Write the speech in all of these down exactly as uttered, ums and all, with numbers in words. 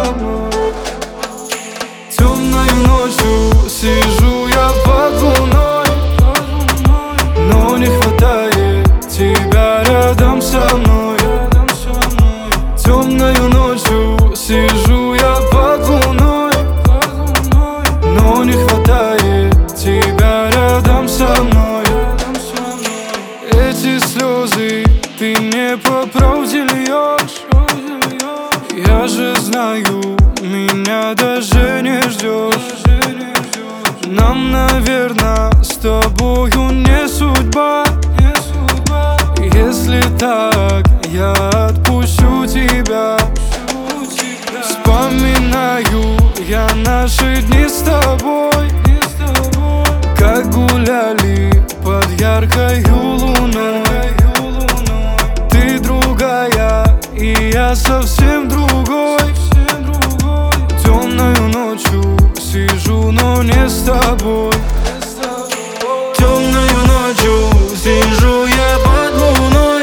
мной. Темной ночью сижу я под луной, но не хватает тебя рядом со мной. Темною ночью сижу я под луной, но не хватает тебя рядом со мной. Эти слезы ты мне по правде льешь. Я же знаю, меня даже не ждешь. Нам, наверное, с тобою не судьба. Если так, я отпущу тебя. Вспоминаю я наши дни с тобой, как гуляли под яркою луной. Ты другая, и я совсем другой. Темною ночью сижу, но не с тобой. Темною ночью сижу я под луной,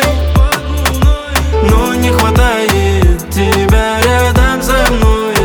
но не хватает тебя рядом со мной.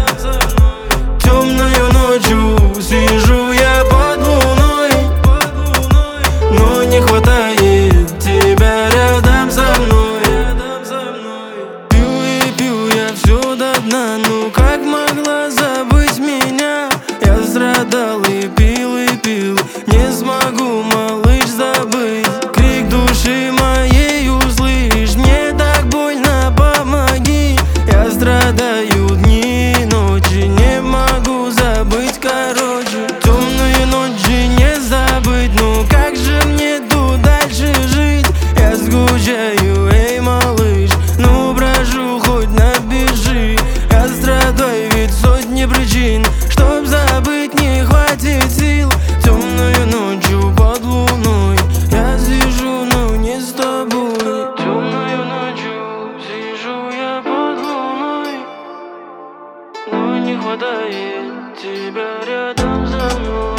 Темною ночью сижу я под луной, но не хватает тебя рядом со мной. Пью и пью я все до дна, ну как могла забыть меня? Я страдал и пил и пил, не смогу, малыш, забыть. Крик души моей услышь, мне так больно, помоги. Я страдаю дни и ночи, не могу забыть, короче. Темные ночи не забыть, ну как же мне тут дальше жить? Я скучаю, эй, малыш, ну прошу, хоть напиши. Я страдаю, ведь сотни причин, чтоб забыть не хватит сил. Темною ночью под луной я сижу, но не с тобой. Темною ночью сижу я под луной, но не хватает тебя рядом со мной.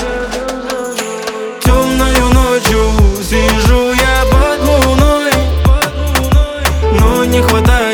Темною ночью сижу я под луной, но не хватает